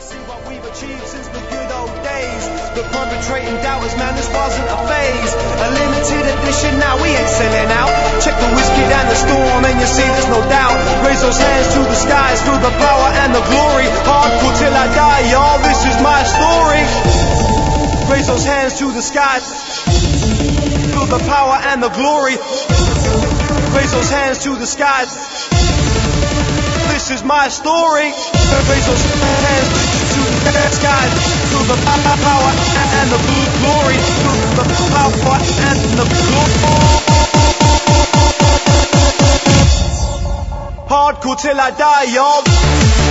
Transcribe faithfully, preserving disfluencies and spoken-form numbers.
see what we've achieved since the good old days. The perpetrating doubters, man, this wasn't a phase. A limited edition, now we ain't selling out. Check the whiskey down the storm and you see there's no doubt. Raise those hands to the skies, feel the power and the glory. Hardcore till I die, y'all, this is my story. Raise those hands to the skies, feel the power and the glory. Raise those hands to the skies, this is my story. Raise those hands to the skies, feel the power and the glory. Feel the power and the glory. Hardcore till I die, y'all.